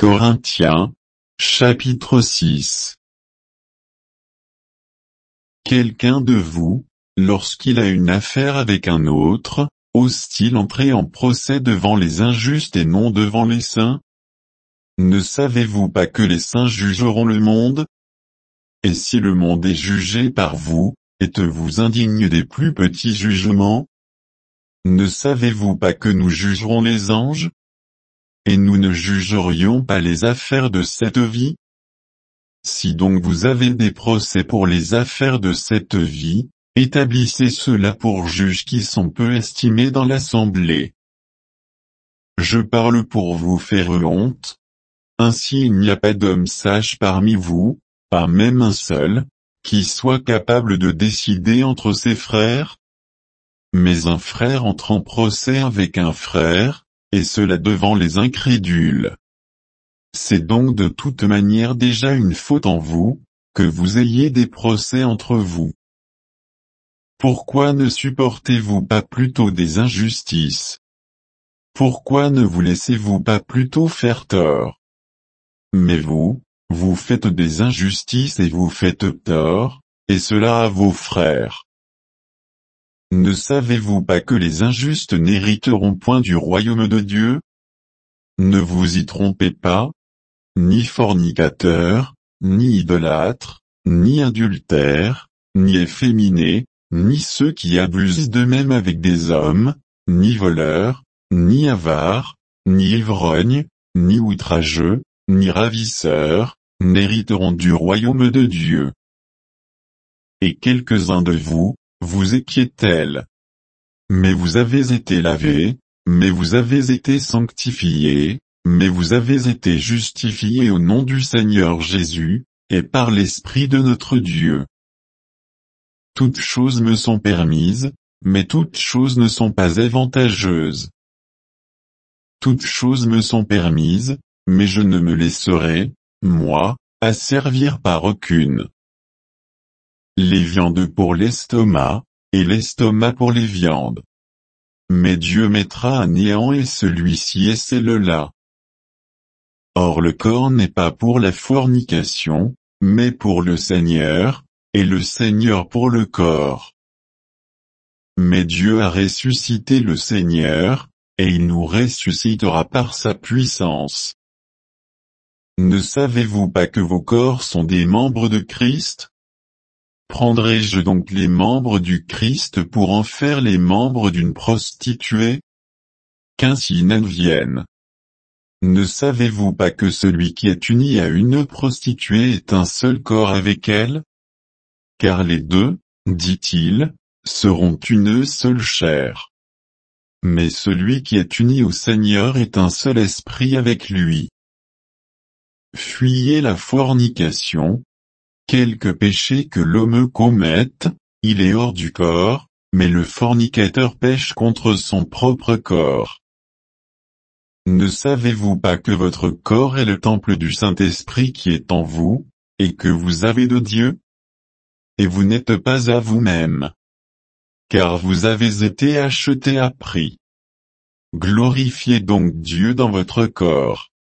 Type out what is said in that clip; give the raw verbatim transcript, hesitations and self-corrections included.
Corinthiens, chapitre six. Quelqu'un de vous, lorsqu'il a une affaire avec un autre, ose-t-il entrer en procès devant les injustes et non devant les saints? Ne savez-vous pas que les saints jugeront le monde? Et si le monde est jugé par vous, êtes-vous indigne des plus petits jugements? Ne savez-vous pas que nous jugerons les anges? Et nous ne jugerions pas les affaires de cette vie? Si donc vous avez des procès pour les affaires de cette vie, établissez cela pour juges qui sont peu estimés dans l'assemblée. Je parle pour vous faire honte. Ainsi il n'y a pas d'homme sage parmi vous, pas même un seul, qui soit capable de décider entre ses frères. Mais un frère entre en procès avec un frère, et cela devant les incrédules. C'est donc de toute manière déjà une faute en vous, que vous ayez des procès entre vous. Pourquoi ne supportez-vous pas plutôt des injustices? Pourquoi ne vous laissez-vous pas plutôt faire tort? Mais vous, vous faites des injustices et vous faites tort, et cela à vos frères. Ne savez-vous pas que les injustes n'hériteront point du royaume de Dieu? Ne vous y trompez pas. Ni fornicateurs, ni idolâtres, ni adultères, ni efféminés, ni ceux qui abusent d'eux-mêmes avec des hommes, ni voleurs, ni avares, ni ivrognes, ni outrageux, ni ravisseurs, n'hériteront du royaume de Dieu. Et quelques-uns de vous, vous étiez tels. Mais vous avez été lavés, mais vous avez été sanctifiés, mais vous avez été justifiés au nom du Seigneur Jésus, et par l'Esprit de notre Dieu. Toutes choses me sont permises, mais toutes choses ne sont pas avantageuses. Toutes choses me sont permises, mais je ne me laisserai, moi, asservir par aucune. Les viandes pour l'estomac, et l'estomac pour les viandes. Mais Dieu mettra à néant et celui-ci et celle-là. Or le corps n'est pas pour la fornication, mais pour le Seigneur, et le Seigneur pour le corps. Mais Dieu a ressuscité le Seigneur, et il nous ressuscitera par sa puissance. Ne savez-vous pas que vos corps sont des membres de Christ? Prendrai-je donc les membres du Christ pour en faire les membres d'une prostituée? Qu'ainsi n'advienne. Ne savez-vous pas que celui qui est uni à une prostituée est un seul corps avec elle? Car les deux, dit-il, seront une seule chair. Mais celui qui est uni au Seigneur est un seul esprit avec lui. Fuyez la fornication. Quelque péché que l'homme commette, il est hors du corps, mais le fornicateur pêche contre son propre corps. Ne savez-vous pas que votre corps est le temple du Saint-Esprit qui est en vous, et que vous avez de Dieu? Et vous n'êtes pas à vous-même. Car vous avez été achetés à prix. Glorifiez donc Dieu dans votre corps.